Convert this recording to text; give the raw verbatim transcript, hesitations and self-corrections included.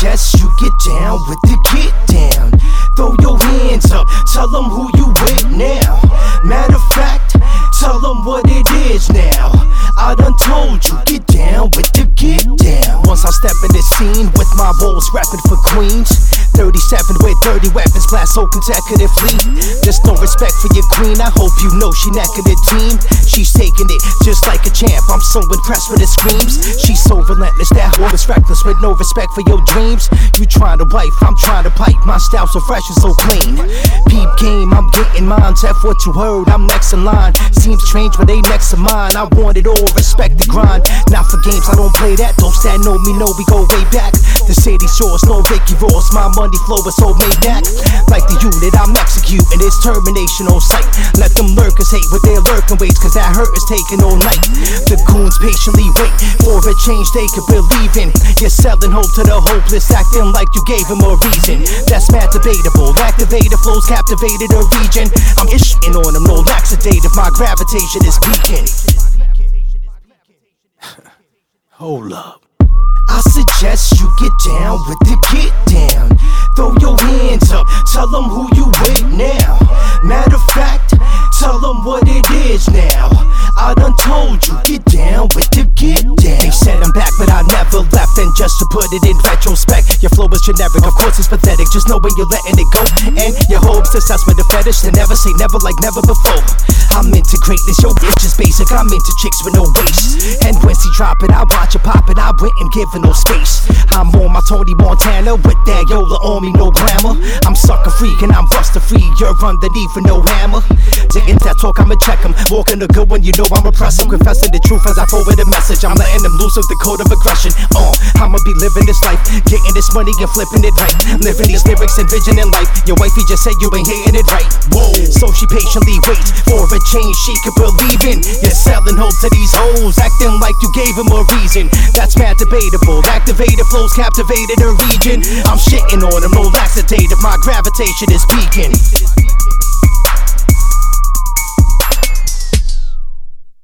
suggest you get down with the get down. Throw your hands up, tell them who you with now. Matter of fact, tell them what it is now. I done told you, get down with the get down. Once I step in the scene with my wolves rapping for Queens, thirty-seven with thirty weapons, blast so consecutively. There's no respect for your queen, I hope you know she necking the team. She's taking it just like a champ, I'm so impressed with her screams. She's so relentless, that whore is reckless with no respect for your dreams. You trying to wife, I'm trying to pipe, my style so fresh and so clean. Peep game, I'm getting mine, F what you heard, I'm next in line. Seems strange but they next to mine, I want it all, respect the grind. Not for games, I don't play that, those that know me know we go way back. The city shores, no Ricky Ross, my money flow is so made back. Like the unit, I'm executing, it's termination on sight. Let them lurkers hate with their lurking ways, cause that hurt is taking all night. The goons patiently wait for a change they could believe in. You're selling hope to the hopeless, acting like you gave them a reason. That's mad debatable, activated flows captivated a region. I'm ishing on them, no laxative, my gravitation is peaking. Hold up. I suggest you get down with the get down. Throw your hands up, tell them who you with now. Matter of fact, tell them what it is now. I done told you, get down with the get down. They said I'm back, but I never left. And just to put it in retrospect, your flow is generic, of course it's pathetic. Just know when you're letting it go. And your whole obsessed with the fetish to never say never like never before. I'm into greatness, yo bitch is basic. I'm into chicks with no waist. And when she drop it, I watch it pop it. I went and give her no space. I'm on my Tony Montana with that Yola on me, no glamour. I'm sucker freak and I'm buster free. You're underneath for no hammer. Taking that talk, I'ma check 'em. Walking the good one, you know I'm repressive. Confessing the truth as I forward a message. I'm letting them loose with the code of aggression. Uh, I'ma be living this life, getting this money and flipping it right. Living these lyrics and vision in life. Your wifey just said you ain't hitting it right. Whoa. So she patiently waits for a change she could believe in. You're selling hope to these hoes, acting like you gave them a reason. That's mad debatable. Activated flows captivated a region. I'm shitting on them, no laxative, my gravitation is peaking.